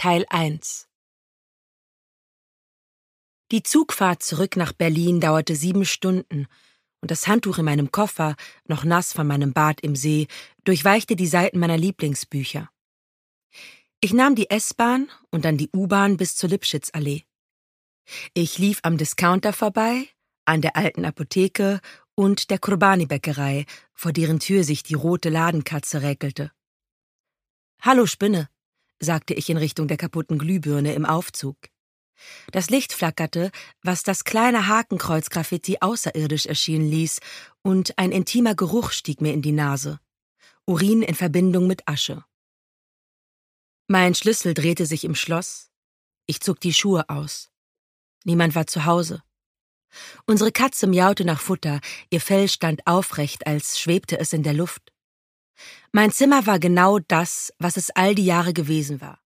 Teil 1. Die Zugfahrt zurück nach Berlin dauerte 7 Stunden und das Handtuch in meinem Koffer, noch nass von meinem Bad im See, durchweichte die Seiten meiner Lieblingsbücher. Ich nahm die S-Bahn und dann die U-Bahn bis zur Lipschitzallee. Ich lief am Discounter vorbei, an der alten Apotheke und der Kurbani-Bäckerei, vor deren Tür sich die rote Ladenkatze räkelte. »Hallo Spinne«, sagte ich in Richtung der kaputten Glühbirne im Aufzug. Das Licht flackerte, was das kleine Hakenkreuz-Graffiti außerirdisch erscheinen ließ, und ein intimer Geruch stieg mir in die Nase. Urin in Verbindung mit Asche. Mein Schlüssel drehte sich im Schloss. Ich zog die Schuhe aus. Niemand war zu Hause. Unsere Katze miaute nach Futter, ihr Fell stand aufrecht, als schwebte es in der Luft. Mein Zimmer war genau das, was es all die Jahre gewesen war.